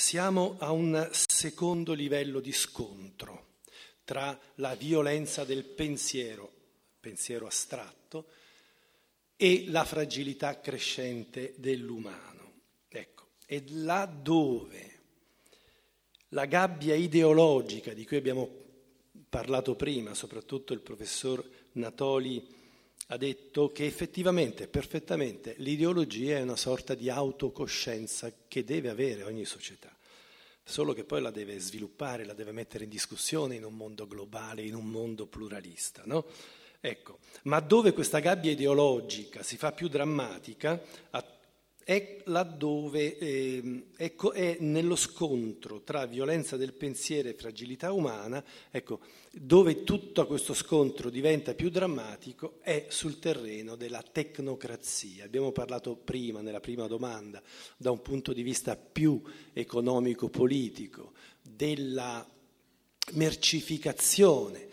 siamo a un secondo livello di scontro tra la violenza del pensiero astratto, e la fragilità crescente dell'umano. Ecco, e laddove la gabbia ideologica di cui abbiamo parlato prima, soprattutto il professor Natoli ha detto che effettivamente, perfettamente, l'ideologia è una sorta di autocoscienza che deve avere ogni società, solo che poi la deve sviluppare, la deve mettere in discussione in un mondo globale, in un mondo pluralista, no? Ecco, ma dove questa gabbia ideologica si fa più drammatica è laddove è nello scontro tra violenza del pensiero e fragilità umana, ecco, dove tutto questo scontro diventa più drammatico è sul terreno della tecnocrazia. Abbiamo parlato prima, nella prima domanda, da un punto di vista più economico-politico, della mercificazione,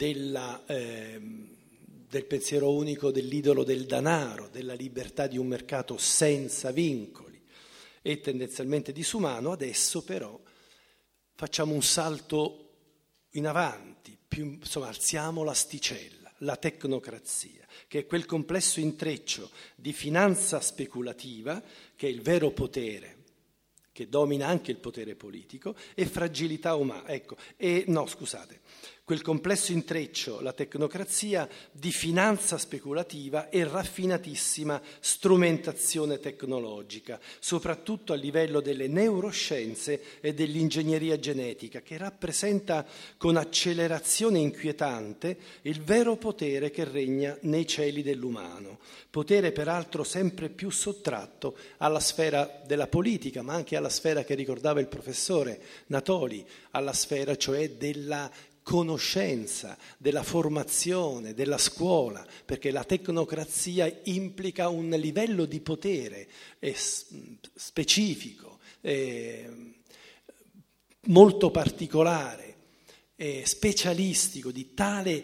del pensiero unico dell'idolo del denaro, della libertà di un mercato senza vincoli e tendenzialmente disumano. Adesso però facciamo un salto in avanti, insomma alziamo l'asticella, la tecnocrazia, che è quel complesso intreccio di finanza speculativa, che è il vero potere, che domina anche il potere politico, e fragilità umana, quel complesso intreccio, la tecnocrazia, di finanza speculativa e raffinatissima strumentazione tecnologica, soprattutto a livello delle neuroscienze e dell'ingegneria genetica, che rappresenta con accelerazione inquietante il vero potere che regna nei cieli dell'umano, potere peraltro sempre più sottratto alla sfera della politica, ma anche alla sfera che ricordava il professore Natoli, alla sfera cioè della conoscenza, della formazione, della scuola, perché la tecnocrazia implica un livello di potere specifico, molto particolare, specialistico, di tale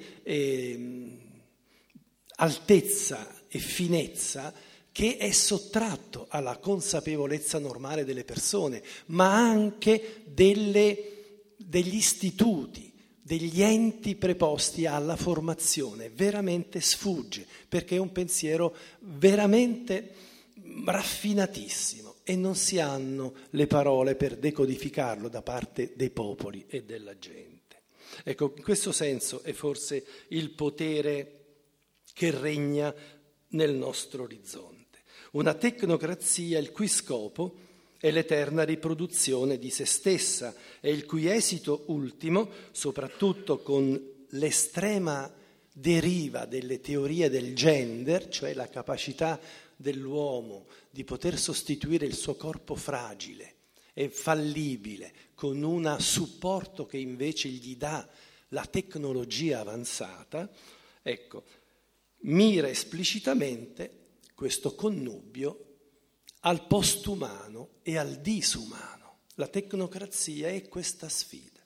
altezza e finezza che è sottratto alla consapevolezza normale delle persone, ma anche degli istituti, degli enti preposti alla formazione. Veramente sfugge, perché è un pensiero veramente raffinatissimo e non si hanno le parole per decodificarlo da parte dei popoli e della gente. Ecco, in questo senso è forse il potere che regna nel nostro orizzonte. Una tecnocrazia il cui scopo è l'eterna riproduzione di se stessa e il cui esito ultimo, soprattutto con l'estrema deriva delle teorie del gender, cioè la capacità dell'uomo di poter sostituire il suo corpo fragile e fallibile con un supporto che invece gli dà la tecnologia avanzata, ecco, mira esplicitamente questo connubio al postumano e al disumano. La tecnocrazia è questa sfida.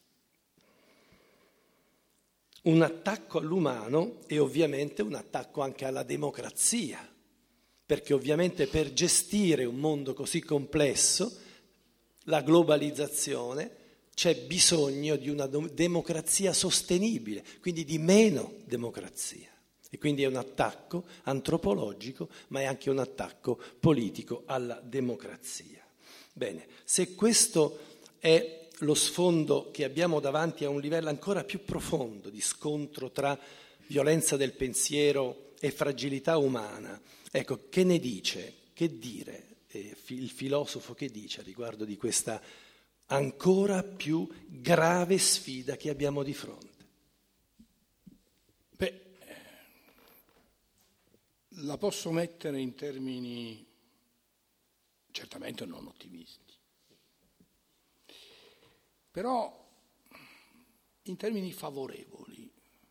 Un attacco all'umano e ovviamente un attacco anche alla democrazia, perché ovviamente per gestire un mondo così complesso, la globalizzazione, c'è bisogno di una democrazia sostenibile, quindi di meno democrazia. E quindi è un attacco antropologico, ma è anche un attacco politico alla democrazia. Bene, se questo è lo sfondo che abbiamo davanti a un livello ancora più profondo di scontro tra violenza del pensiero e fragilità umana, ecco, che ne dice, che dire il filosofo, che dice a riguardo di questa ancora più grave sfida che abbiamo di fronte? La posso mettere in termini certamente non ottimisti, però in termini favorevoli.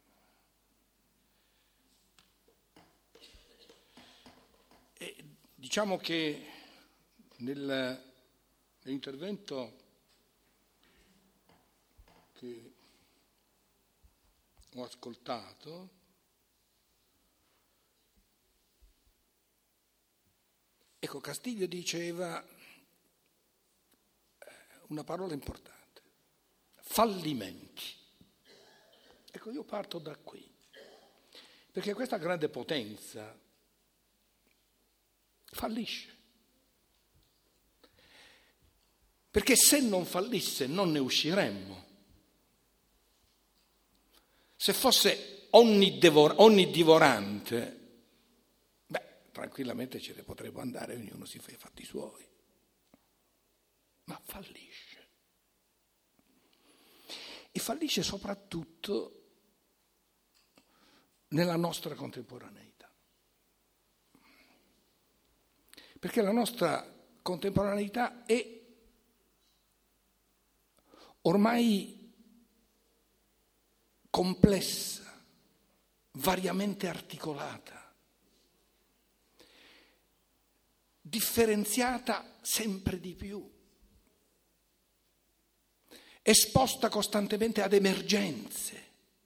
E diciamo che nell'intervento che ho ascoltato, ecco, Castiglio diceva una parola importante, fallimenti. Ecco, io parto da qui, perché questa grande potenza fallisce. Perché se non fallisse non ne usciremmo. Se fosse onnidivorante, tranquillamente ce ne potremmo andare, ognuno si fa i fatti suoi. Ma fallisce. E fallisce soprattutto nella nostra contemporaneità. Perché la nostra contemporaneità è ormai complessa, variamente articolata, differenziata sempre di più, esposta costantemente ad emergenze.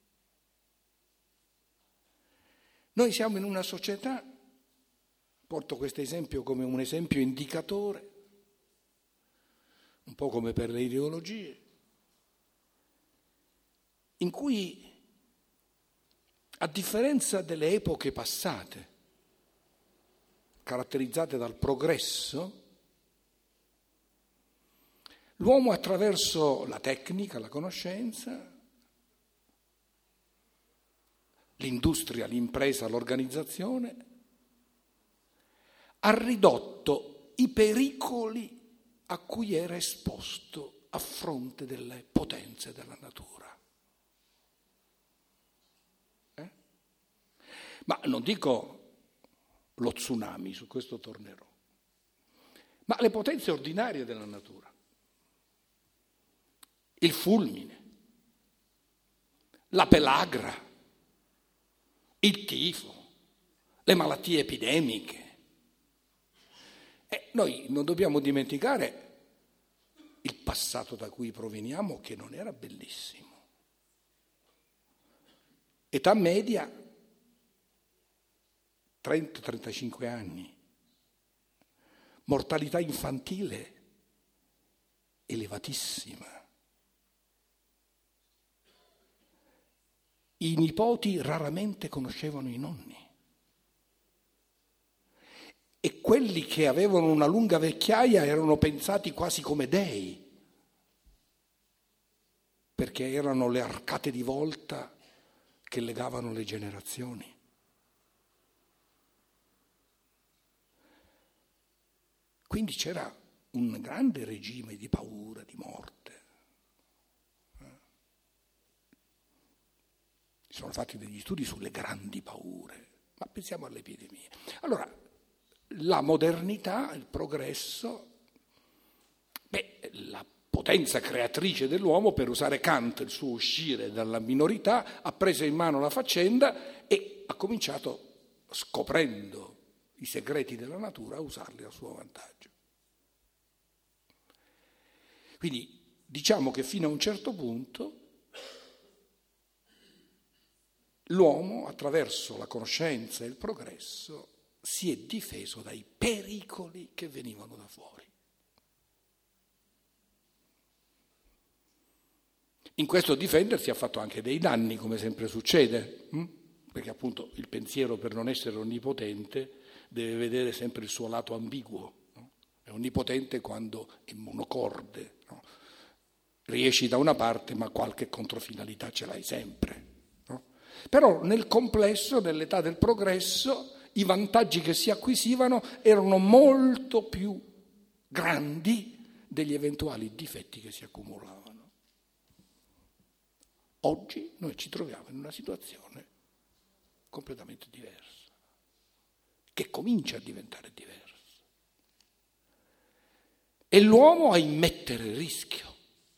Noi siamo in una società, porto questo esempio come un esempio indicatore, un po' come per le ideologie, in cui, a differenza delle epoche passate, caratterizzate dal progresso, l'uomo attraverso la tecnica, la conoscenza, l'industria, l'impresa, l'organizzazione, ha ridotto i pericoli a cui era esposto a fronte delle potenze della natura. Ma non dico lo tsunami, su questo tornerò, ma le potenze ordinarie della natura, il fulmine, la pelagra, il tifo, le malattie epidemiche. Noi non dobbiamo dimenticare il passato da cui proveniamo, che non era bellissimo. Età media 30-35 anni, mortalità infantile elevatissima. I nipoti raramente conoscevano i nonni e quelli che avevano una lunga vecchiaia erano pensati quasi come dei, perché erano le arcate di volta che legavano le generazioni. Quindi c'era un grande regime di paura, di morte. Si sono fatti degli studi sulle grandi paure, ma pensiamo alle epidemie. Allora, la modernità, il progresso, la potenza creatrice dell'uomo, per usare Kant, il suo uscire dalla minorità, ha preso in mano la faccenda e ha cominciato, scoprendo i segreti della natura, a usarli a suo vantaggio. Quindi diciamo che fino a un certo punto l'uomo, attraverso la conoscenza e il progresso, si è difeso dai pericoli che venivano da fuori. In questo difendersi ha fatto anche dei danni, come sempre succede, perché appunto il pensiero, per non essere onnipotente, deve vedere sempre il suo lato ambiguo. No? È onnipotente quando è monocorde, no? Riesci da una parte ma qualche controfinalità ce l'hai sempre. No? Però nel complesso, nell'età del progresso, i vantaggi che si acquisivano erano molto più grandi degli eventuali difetti che si accumulavano. Oggi noi ci troviamo in una situazione completamente diversa, che comincia a diventare diversa. E l'uomo a immettere il rischio.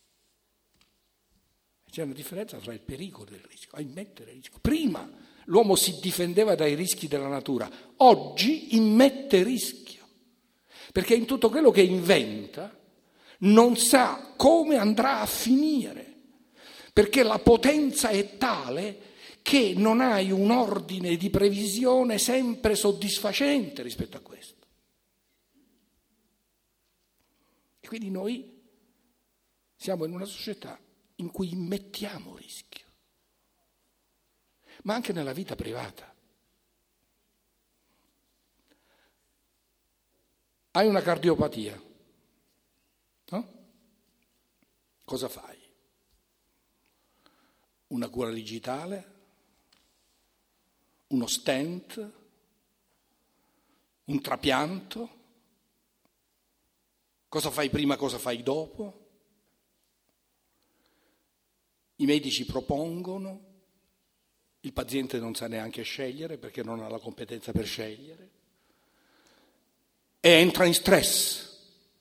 C'è una differenza tra il pericolo e il rischio, a immettere il rischio. Prima l'uomo si difendeva dai rischi della natura, oggi immette rischio, perché in tutto quello che inventa non sa come andrà a finire. Perché la potenza è tale che non hai un ordine di previsione sempre soddisfacente rispetto a questo. E quindi noi Siamo in una società in cui immettiamo rischio, ma anche nella vita privata. Hai una cardiopatia, no? Cosa fai? Una cura digitale? Uno stent? Un trapianto? Cosa fai prima, cosa fai dopo? I medici propongono, il paziente non sa neanche scegliere perché non ha la competenza per scegliere e entra in stress.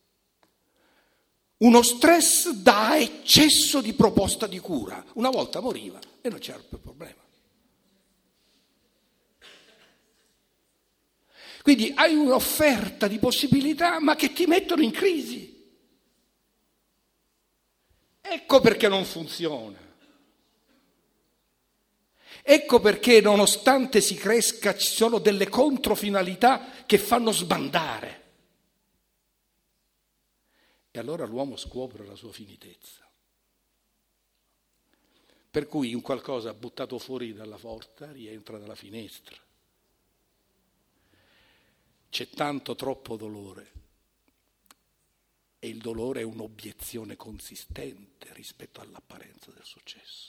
Uno stress da eccesso di proposta di cura. Una volta moriva e non c'era più problema. Quindi hai un'offerta di possibilità ma che ti mettono in crisi. Ecco perché non funziona. Ecco perché nonostante si cresca ci sono delle controfinalità che fanno sbandare. E allora l'uomo scopre la sua finitezza. Per cui un qualcosa buttato fuori dalla porta rientra dalla finestra. C'è tanto troppo dolore e il dolore è un'obiezione consistente rispetto all'apparenza del successo.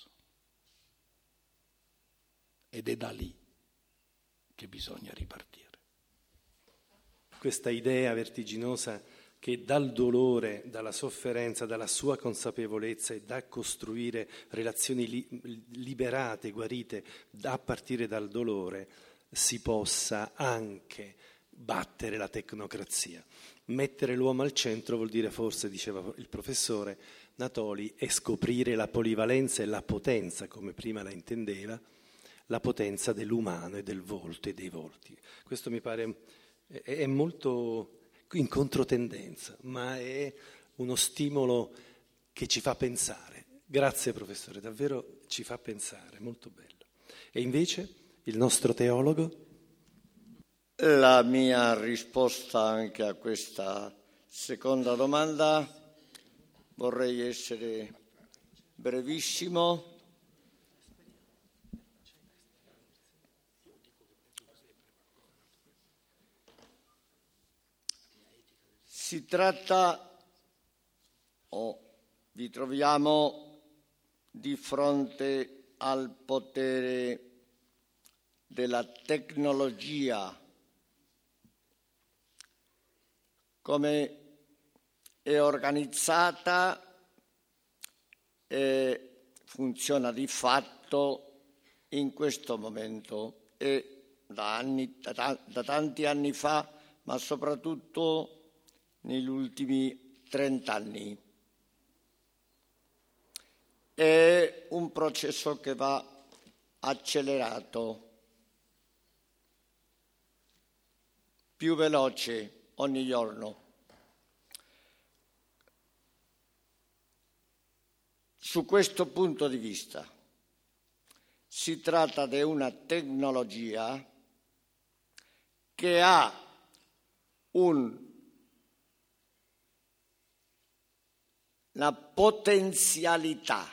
Ed è da lì che bisogna ripartire. Questa idea vertiginosa che dal dolore, dalla sofferenza, dalla sua consapevolezza e da costruire relazioni liberate, guarite, a partire dal dolore, si possa anche battere la tecnocrazia. Mettere l'uomo al centro vuol dire, forse, diceva il professore Natoli, è scoprire la polivalenza e la potenza, come prima la intendeva, la potenza dell'umano e del volto e dei volti. Questo mi pare è molto in controtendenza, ma è uno stimolo che ci fa pensare. Grazie professore, davvero ci fa pensare, molto bello. E invece il nostro teologo? La mia risposta anche a questa seconda domanda, vorrei essere brevissimo. Si tratta, vi troviamo di fronte al potere della tecnologia, come è organizzata e funziona di fatto in questo momento e da tanti anni fa, ma soprattutto negli ultimi 30 anni. È un processo che va accelerato, più veloce ogni giorno. Su questo punto di vista si tratta di una tecnologia che ha una potenzialità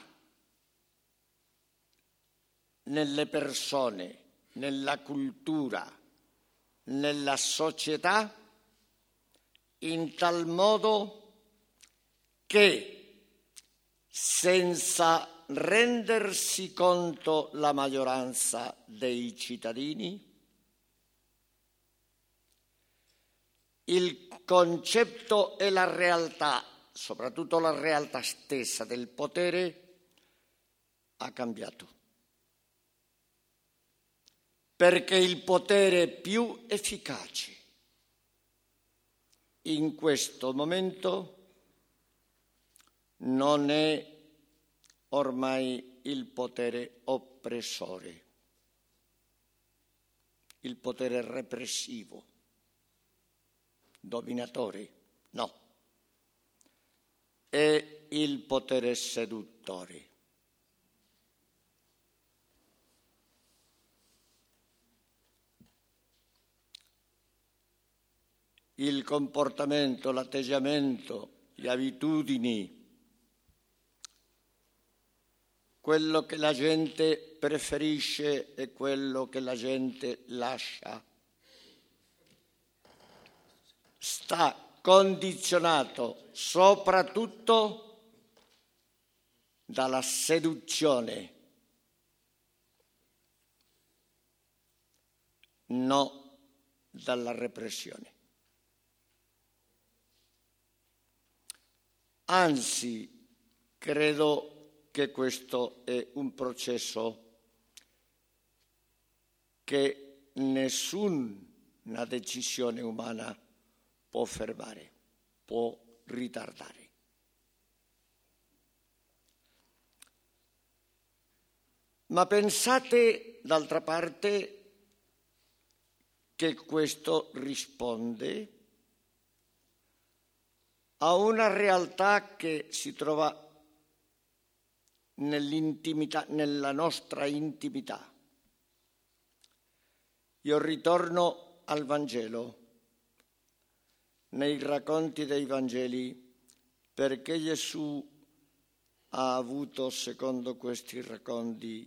nelle persone, nella cultura, nella società, in tal modo che senza rendersi conto la maggioranza dei cittadini, il concetto e la realtà, soprattutto la realtà stessa del potere, ha cambiato. Perché il potere più efficace in questo momento non è ormai il potere oppressore, il potere repressivo, dominatore, no. È il potere seduttore. Il comportamento, l'atteggiamento, le abitudini quello che la gente preferisce e quello che la gente lascia. Sta condizionato soprattutto dalla seduzione, no dalla repressione. Anzi, credo che questo è un processo che nessuna decisione umana può fermare, può ritardare. Ma pensate, d'altra parte, che questo risponde a una realtà che si trova nell'intimità, nella nostra intimità. Io ritorno al Vangelo, nei racconti dei Vangeli, perché Gesù ha avuto, secondo questi racconti,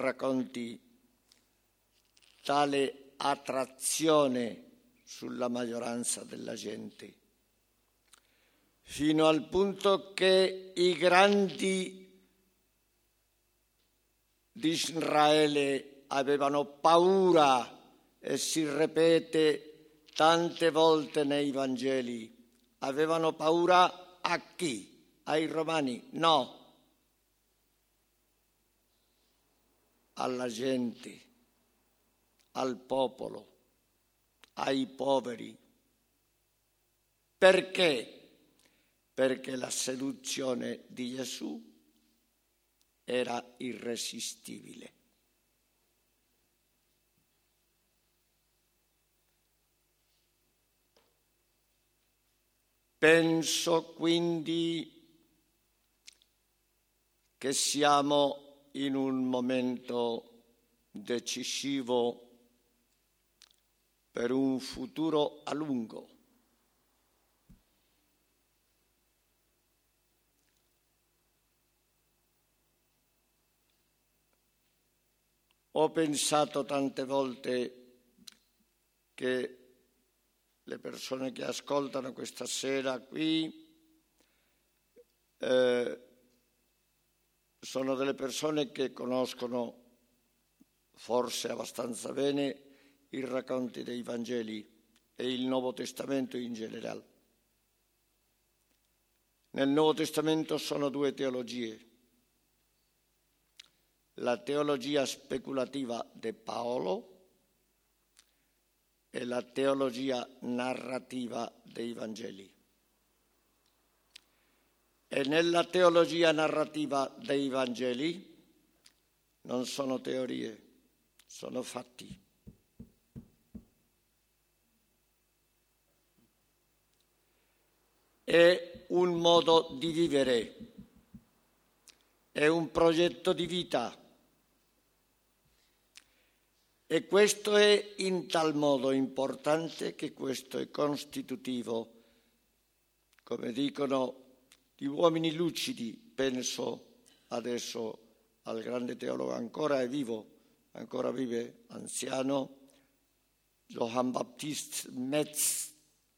tale attrazione sulla maggioranza della gente, fino al punto che i grandi di Israele avevano paura, e si ripete tante volte nei Vangeli. Avevano paura a chi? Ai romani? No, alla gente, al popolo, ai poveri. Perché? Perché la seduzione di Gesù era irresistibile. Penso quindi che siamo in un momento decisivo per un futuro a lungo. Ho pensato tante volte che le persone che ascoltano questa sera qui sono delle persone che conoscono forse abbastanza bene i racconti dei Vangeli e il Nuovo Testamento in generale. Nel Nuovo Testamento sono due teologie: la teologia speculativa di Paolo e la teologia narrativa dei Vangeli. E nella teologia narrativa dei Vangeli non sono teorie, sono fatti. È un modo di vivere, è un progetto di vita. E questo è in tal modo importante che questo è costitutivo, come dicono gli uomini lucidi. Penso adesso al grande teologo, ancora è vivo, ancora vive, anziano, Johann Baptist Metz.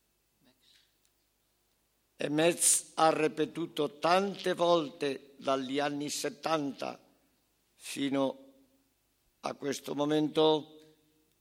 E Metz ha ripetuto tante volte dagli anni 70 fino a questo momento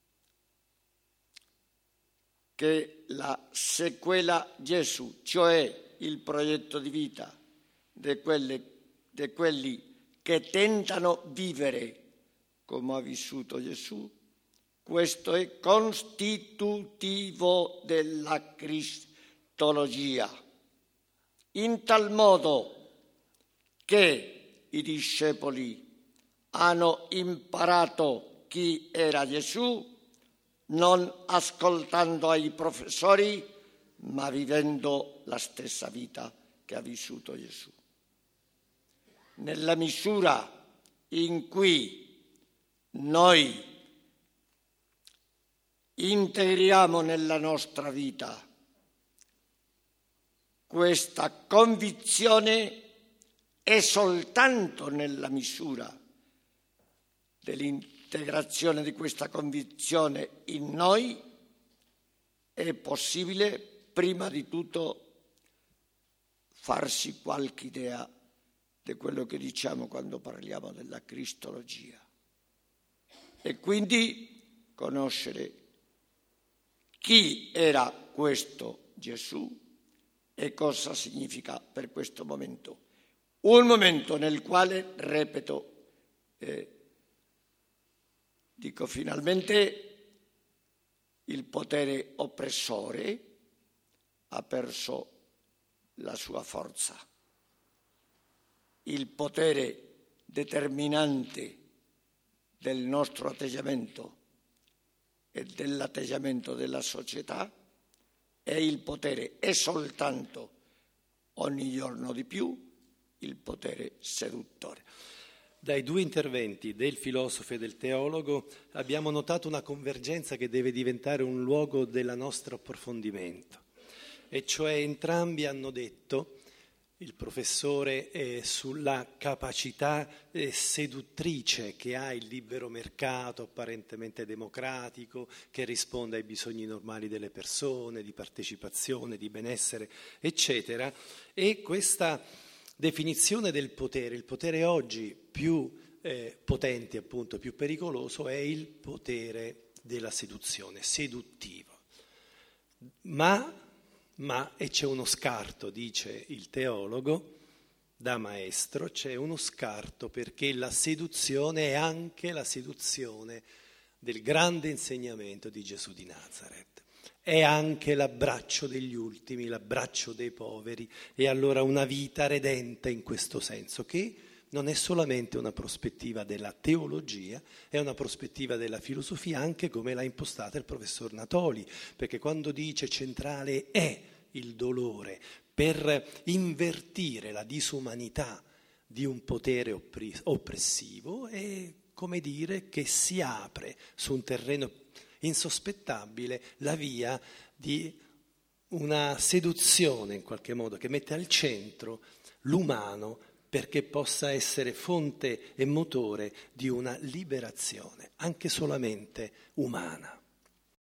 che la sequela Gesù, cioè il progetto di vita di quelli che tentano vivere come ha vissuto Gesù, questo è costitutivo della cristologia, in tal modo che i discepoli hanno imparato chi era Gesù, non ascoltando ai professori, ma vivendo la stessa vita che ha vissuto Gesù. Nella misura in cui noi integriamo nella nostra vita questa convinzione, e soltanto nella misura dell'integrazione di questa convinzione in noi è possibile prima di tutto farsi qualche idea di quello che diciamo quando parliamo della cristologia e quindi conoscere chi era questo Gesù e cosa significa per questo momento. Un momento nel quale, ripeto, dico finalmente, il potere oppressore ha perso la sua forza. Il potere determinante del nostro atteggiamento e dell'atteggiamento della società è il potere, è soltanto ogni giorno di più il potere seduttore. Dai due interventi del filosofo e del teologo abbiamo notato una convergenza che deve diventare un luogo del nostro approfondimento, e cioè entrambi hanno detto, il professore sulla capacità seduttrice che ha il libero mercato apparentemente democratico, che risponde ai bisogni normali delle persone, di partecipazione, di benessere, eccetera, e questa definizione del potere, il potere oggi più potente, appunto, più pericoloso, è il potere della seduzione, seduttivo. Ma, e c'è uno scarto, dice il teologo, da maestro, c'è uno scarto perché la seduzione è anche la seduzione del grande insegnamento di Gesù di Nazaret. È anche l'abbraccio degli ultimi, l'abbraccio dei poveri, e allora una vita redenta in questo senso, che non è solamente una prospettiva della teologia, è una prospettiva della filosofia, anche come l'ha impostata il professor Natoli, perché quando dice centrale è il dolore per invertire la disumanità di un potere oppressivo, è come dire che si apre su un terreno insospettabile la via di una seduzione, in qualche modo, che mette al centro l'umano perché possa essere fonte e motore di una liberazione, anche solamente umana.